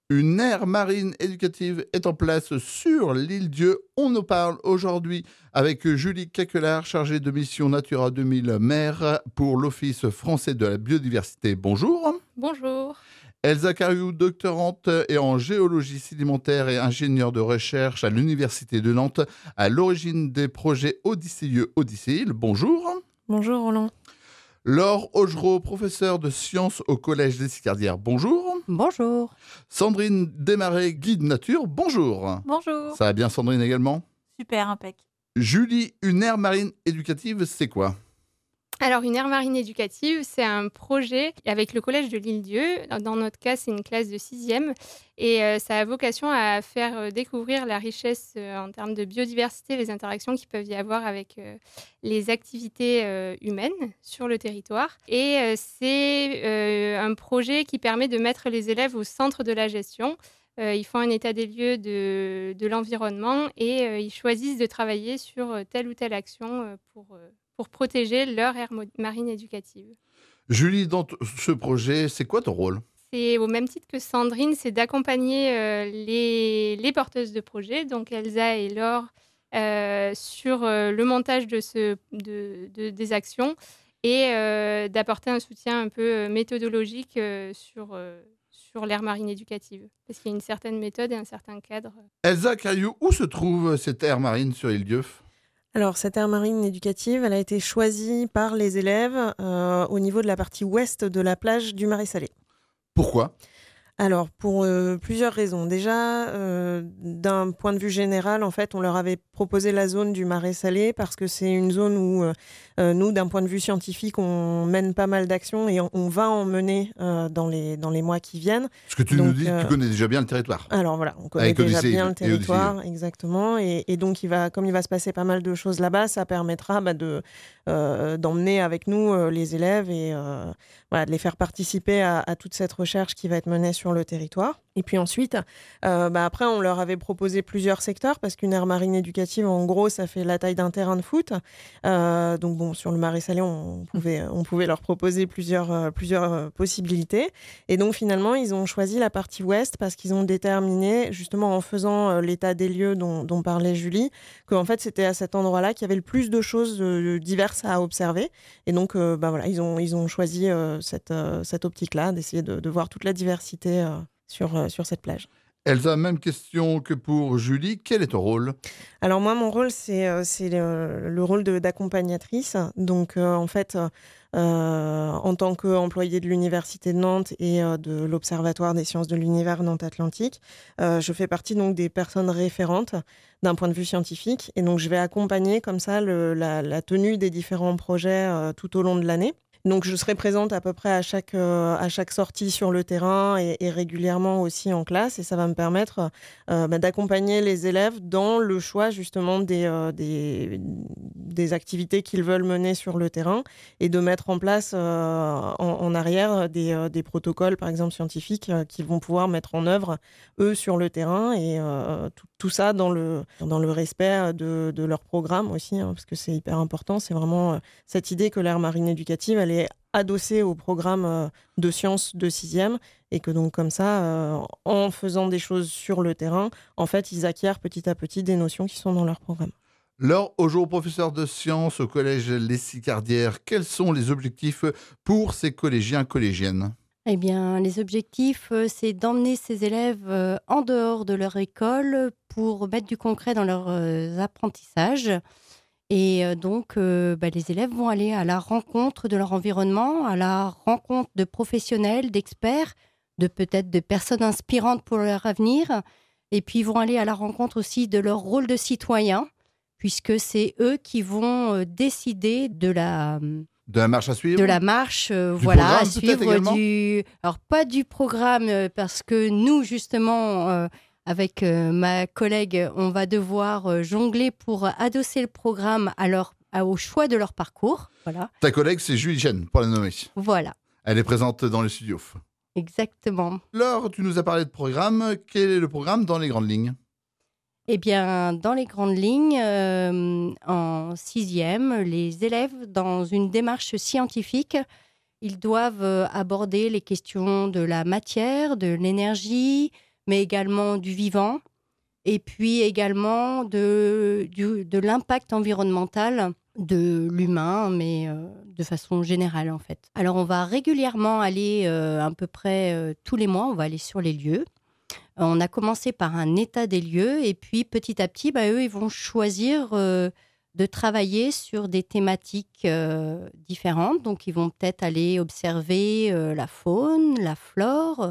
Une aire marine éducative est en place sur l'île Dieu. On en parle aujourd'hui avec Julie Caquelard, chargée de mission Natura 2000 maire pour l'Office français de la biodiversité. Bonjour. Bonjour. Elsa Cariou, doctorante et en géologie sédimentaire et ingénieure de recherche à l'Université de Nantes, à l'origine des projets Odysseil. Bonjour. Bonjour Roland. Laure Augereau, professeure de sciences au Collège des Sicardières. Bonjour. Bonjour. Sandrine Desmarais, guide nature. Bonjour. Bonjour. Ça va bien Sandrine également? Super, impec. Julie, une aire marine éducative, c'est quoi? Alors, une aire marine éducative, c'est un projet avec le Collège de l'Île-Dieu. Dans notre cas, c'est une classe de 6e. Et ça a vocation à faire découvrir la richesse en termes de biodiversité, les interactions qu'il peuvent y avoir avec les activités humaines sur le territoire. Et c'est un projet qui permet de mettre les élèves au centre de la gestion. Ils font un état des lieux de l'environnement et ils choisissent de travailler sur telle ou telle action pour protéger leur aire marine éducative. Julie, dans ce projet, c'est quoi ton rôle? C'est au même titre que Sandrine, c'est d'accompagner les porteuses de projets, donc Elsa et Laure, sur le montage des actions et d'apporter un soutien un peu méthodologique sur l'aire marine éducative, parce qu'il y a une certaine méthode et un certain cadre. Elsa Cariou, où se trouve cette aire marine sur l'île-Dieu? Alors, cette aire marine éducative, elle a été choisie par les élèves au niveau de la partie ouest de la plage du Marais Salé. Pourquoi? Alors, pour plusieurs raisons. Déjà, d'un point de vue général, en fait, on leur avait proposé la zone du Marais Salé parce que c'est une zone où nous, d'un point de vue scientifique, on mène pas mal d'actions et on va en mener dans les mois qui viennent. Parce que tu nous dis que tu connais déjà bien le territoire. Alors voilà, on connaît Avec déjà Odysseil bien le territoire, Odysseil. exactement. Et donc, comme il va se passer pas mal de choses là-bas, ça permettra d'emmener avec nous les élèves et de les faire participer à toute cette recherche qui va être menée sur le territoire. Et puis ensuite, après, on leur avait proposé plusieurs secteurs parce qu'une aire marine éducative, en gros, ça fait la taille d'un terrain de foot. Donc bon, sur le Marais Salé, on pouvait leur proposer plusieurs possibilités. Et donc finalement, ils ont choisi la partie ouest parce qu'ils ont déterminé, justement en faisant l'état des lieux dont parlait Julie, qu'en fait, c'était à cet endroit-là qu'il y avait le plus de choses diverses à observer. Et donc, ils ont choisi cette optique-là, d'essayer de voir toute la diversité sur cette plage. Elsa, même question que pour Julie. Quel est ton rôle? Alors moi, mon rôle, c'est le rôle d'accompagnatrice. Donc en fait, en tant qu'employée de l'Université de Nantes et de l'Observatoire des sciences de l'univers Nantes-Atlantique, je fais partie donc des personnes référentes d'un point de vue scientifique. Et donc je vais accompagner comme ça la tenue des différents projets tout au long de l'année. Donc, je serai présente à peu près à chaque sortie sur le terrain et régulièrement aussi en classe. Et ça va me permettre d'accompagner les élèves dans le choix justement des activités qu'ils veulent mener sur le terrain et de mettre en place en arrière des protocoles, par exemple scientifiques, qu'ils vont pouvoir mettre en œuvre, eux, sur le terrain. Et tout ça dans le respect de leur programme aussi, hein, parce que c'est hyper important. C'est vraiment cette idée que l'aire marine éducative, elle est adossée au programme de sciences de 6e et que donc comme ça, en faisant des choses sur le terrain, en fait, ils acquièrent petit à petit des notions qui sont dans leur programme. Laure Augereau, professeure de sciences au Collège Les Sicardières, quels sont les objectifs pour ces collégiens-collégiennes? Eh bien, les objectifs, c'est d'emmener ces élèves en dehors de leur école pour mettre du concret dans leurs apprentissages. Et donc, les élèves vont aller à la rencontre de leur environnement, à la rencontre de professionnels, d'experts, peut-être de personnes inspirantes pour leur avenir. Et puis, ils vont aller à la rencontre aussi de leur rôle de citoyen, puisque c'est eux qui vont décider de la marche à suivre? De la marche, programme, à suivre. Alors, pas du programme, parce que nous, justement, avec ma collègue, on va devoir jongler pour adosser le programme au choix de leur parcours. Voilà. Ta collègue, c'est Julie Chen, pour la nommer. Voilà. Elle est présente dans le studio. Exactement. Laure, tu nous as parlé de programme. Quel est le programme dans les grandes lignes? Eh bien, dans les grandes lignes, en 6e, les élèves, dans une démarche scientifique, ils doivent aborder les questions de la matière, de l'énergie, mais également du vivant, et puis également de l'impact environnemental de l'humain, mais de façon générale en fait. Alors on va régulièrement aller à peu près tous les mois, on va aller sur les lieux. On a commencé par un état des lieux et puis petit à petit, eux, ils vont choisir de travailler sur des thématiques différentes. Donc ils vont peut-être aller observer la faune, la flore,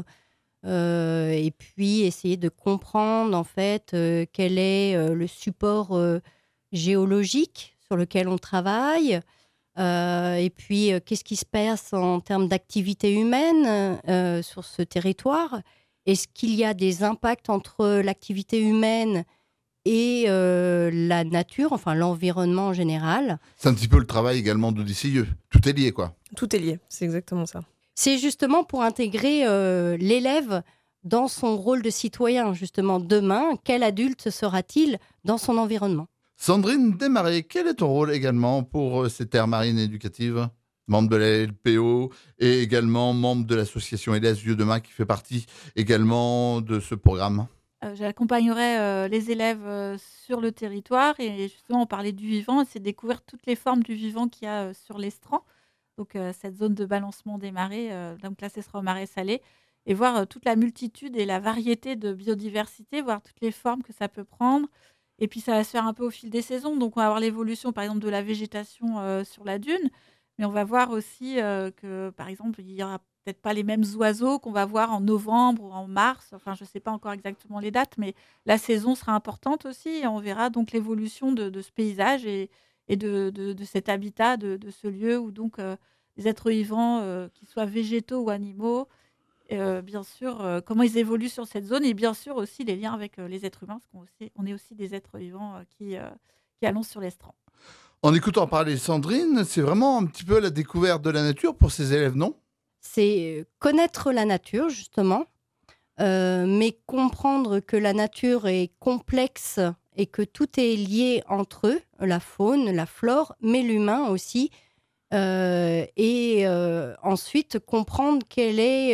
et puis essayer de comprendre en fait quel est le support géologique sur lequel on travaille, et puis qu'est-ce qui se passe en termes d'activité humaine sur ce territoire. Est-ce qu'il y a des impacts entre l'activité humaine et la nature, enfin l'environnement en général? C'est un petit peu le travail également de DCIE. Tout est lié, quoi. Tout est lié, c'est exactement ça. C'est justement pour intégrer l'élève dans son rôle de citoyen, justement. Demain, quel adulte sera-t-il dans son environnement? Sandrine Desmarais, quel est ton rôle également pour cette aire marine éducative? Membre de la LPO et également membre de l'association Hélas Vieux Demain qui fait partie également de ce programme. J'accompagnerai les élèves sur le territoire et justement on parlait du vivant, c'est découvrir toutes les formes du vivant qu'il y a sur l'estran. Donc cette zone de balancement des marées, donc là ce sera au marais salé, et voir toute la multitude et la variété de biodiversité, voir toutes les formes que ça peut prendre. Et puis ça va se faire un peu au fil des saisons, donc on va avoir l'évolution par exemple de la végétation sur la dune. Mais on va voir aussi que, par exemple, il n'y aura peut-être pas les mêmes oiseaux qu'on va voir en novembre ou en mars. Enfin, je ne sais pas encore exactement les dates, mais la saison sera importante aussi. Et on verra donc l'évolution de ce paysage et de cet habitat, de ce lieu où donc les êtres vivants, qu'ils soient végétaux ou animaux, bien sûr, comment ils évoluent sur cette zone et bien sûr aussi les liens avec les êtres humains, parce qu'on est aussi des êtres vivants qui allons sur l'estran. En écoutant parler Sandrine, c'est vraiment un petit peu la découverte de la nature pour ces élèves, non? C'est connaître la nature, justement, mais comprendre que la nature est complexe et que tout est lié entre eux, la faune, la flore, mais l'humain aussi. Et ensuite, comprendre quel est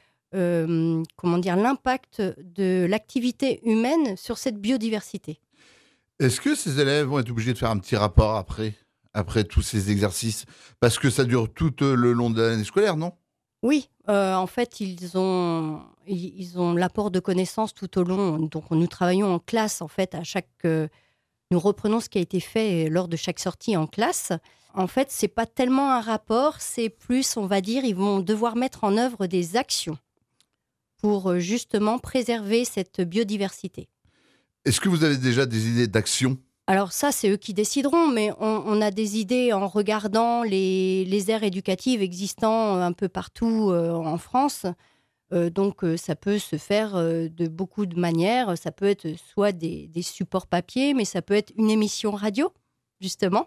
l'impact de l'activité humaine sur cette biodiversité. Est-ce que ces élèves vont être obligés de faire un petit rapport après tous ces exercices? Parce que ça dure tout le long de l'année scolaire, non? Oui, en fait, ils ont l'apport de connaissances tout au long. Donc, nous travaillons en classe, en fait, nous reprenons ce qui a été fait lors de chaque sortie en classe. En fait, c'est pas tellement un rapport, c'est plus, on va dire, ils vont devoir mettre en œuvre des actions pour justement préserver cette biodiversité. Est-ce que vous avez déjà des idées d'action? Alors ça, c'est eux qui décideront, mais on a des idées en regardant les aires éducatives existant un peu partout en France. Donc ça peut se faire de beaucoup de manières. Ça peut être soit des supports papier, mais ça peut être une émission radio, justement.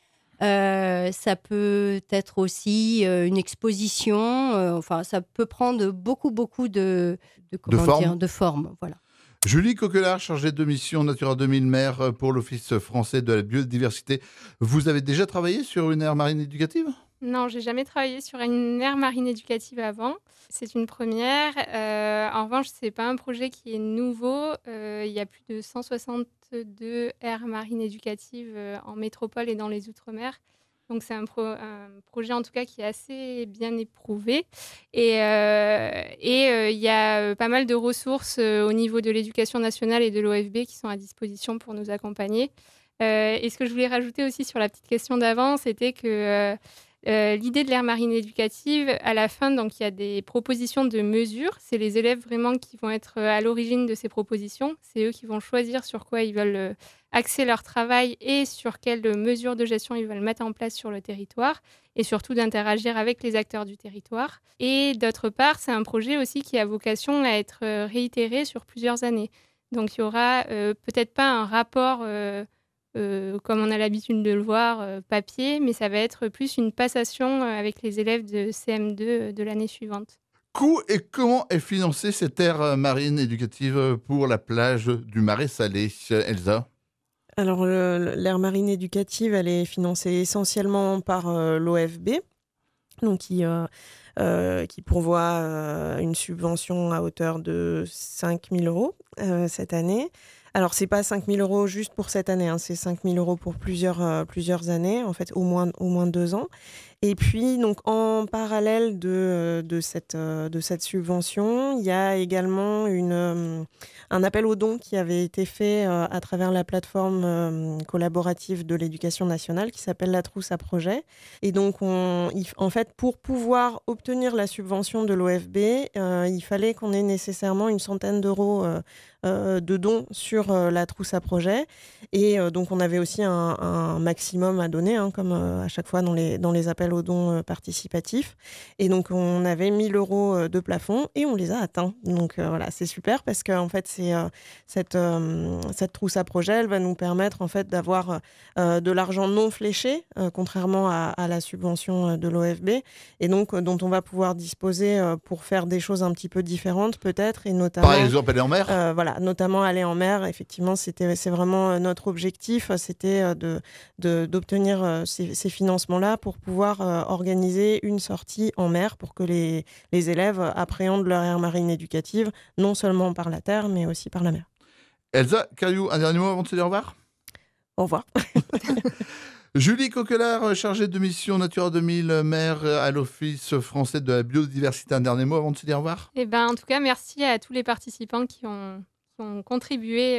Ça peut être aussi une exposition. Enfin, ça peut prendre beaucoup de formes. Voilà. Julie Coquelard, chargée de mission Natura 2000 maire pour l'Office français de la biodiversité. Vous avez déjà travaillé sur une aire marine éducative? Non, j'ai jamais travaillé sur une aire marine éducative avant. C'est une première. En revanche, c'est pas un projet qui est nouveau. Il y a plus de 162 aires marines éducatives en métropole et dans les Outre-mer. Donc, c'est un projet, en tout cas, qui est assez bien éprouvé. Et il y a pas mal de ressources au niveau de l'éducation nationale et de l'OFB qui sont à disposition pour nous accompagner. Et ce que je voulais rajouter aussi sur la petite question d'avant, c'était que l'idée de l'aire marine éducative, à la fin, donc il y a des propositions de mesures. C'est les élèves vraiment qui vont être à l'origine de ces propositions. C'est eux qui vont choisir sur quoi ils veulent axer leur travail et sur quelles mesures de gestion ils veulent mettre en place sur le territoire et surtout d'interagir avec les acteurs du territoire. Et d'autre part, c'est un projet aussi qui a vocation à être réitéré sur plusieurs années. Donc il y aura peut-être pas un rapport comme on a l'habitude de le voir, papier, mais ça va être plus une passation avec les élèves de CM2 de l'année suivante. Où et comment est financée cette aire marine éducative pour la plage du Marais Salé, Elsa? Alors, l'aire marine éducative, elle est financée essentiellement par l'OFB, donc qui qui pourvoit une subvention à hauteur de 5 000 € cette année. Alors, c'est pas 5 000 € juste pour cette année, c'est 5 000 € pour plusieurs années, en fait, au moins 2 ans. Et puis, donc, en parallèle de cette subvention, il y a également un appel aux dons qui avait été fait à travers la plateforme collaborative de l'éducation nationale qui s'appelle La Trousse à Projet. Et donc, en fait, pour pouvoir obtenir la subvention de l'OFB, il fallait qu'on ait nécessairement une centaine d'euros de dons sur la trousse à projet. Et donc, on avait aussi un maximum à donner, comme à chaque fois dans les appels aux dons participatifs. Et donc, on avait 1 000 € de plafond et on les a atteints. Donc, voilà, c'est super parce qu'en fait, cette trousse à projet, elle va nous permettre en fait d'avoir de l'argent non fléché, contrairement à la subvention de l'OFB, et donc dont on va pouvoir disposer pour faire des choses un petit peu différentes peut-être, et notamment... Par exemple, aller en mer Voilà, notamment aller en mer. Effectivement, c'est vraiment notre objectif, c'était d'obtenir ces financements-là pour pouvoir organiser une sortie en mer pour que les élèves appréhendent leur aire marine éducative, non seulement par la terre, mais aussi par la mer. Elsa Cariou, un dernier mot avant de se dire au revoir. Au revoir. Julie Coquelard, chargée de mission Natura 2000, maire à l'Office français de la biodiversité. Un dernier mot avant de se dire au revoir. En tout cas, merci à tous les participants qui ont contribué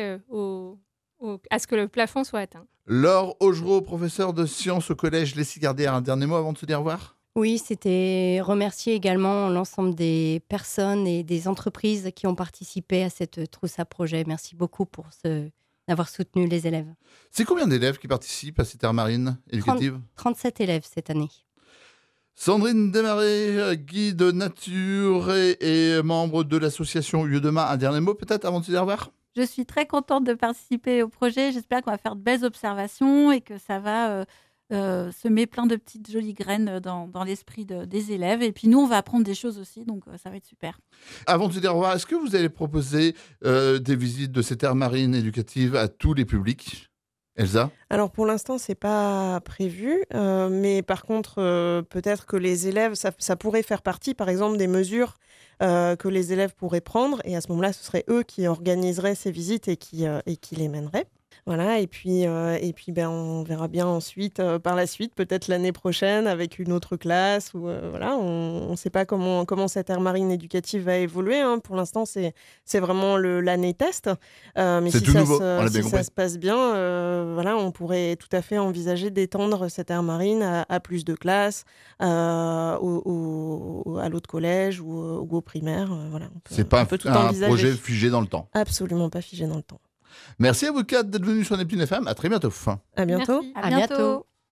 à ce que le plafond soit atteint. Laure Augereau, professeure de sciences au collège Les Cigardières. Un dernier mot avant de se dire au revoir. Oui, c'était remercier également l'ensemble des personnes et des entreprises qui ont participé à cette trousse à projet. Merci beaucoup d'avoir soutenu les élèves. C'est combien d'élèves qui participent à cette aire marine éducative ? 37 élèves cette année. Sandrine Desmarais, guide nature et membre de l'association Lieu Demain. Un dernier mot peut-être avant de se dire au revoir ? Je suis très contente de participer au projet. J'espère qu'on va faire de belles observations et que ça va semer plein de petites jolies graines dans l'esprit des élèves. Et puis nous, on va apprendre des choses aussi, donc ça va être super. Avant de se dire au revoir, est-ce que vous allez proposer des visites de cette aire marine éducative à tous les publics ? Elsa ? Alors pour l'instant, c'est pas prévu, mais par contre, peut-être que les élèves, ça pourrait faire partie, par exemple, des mesures que les élèves pourraient prendre, et à ce moment-là, ce serait eux qui organiseraient ces visites et qui les mèneraient. Voilà, et puis on verra bien ensuite, par la suite, peut-être l'année prochaine, avec une autre classe. Ou, voilà, on ne sait pas comment cette aire marine éducative va évoluer. Pour l'instant, c'est vraiment l'année test. Mais c'est si, tout ça, nouveau, si ça se passe bien, voilà, on pourrait tout à fait envisager d'étendre cette aire marine à plus de classes, à l'autre collège ou au primaire. Voilà, c'est pas un projet figé dans le temps. Absolument pas figé dans le temps. Merci à vous quatre d'être venus sur Neptune FM. À très bientôt. À bientôt. Merci. À bientôt.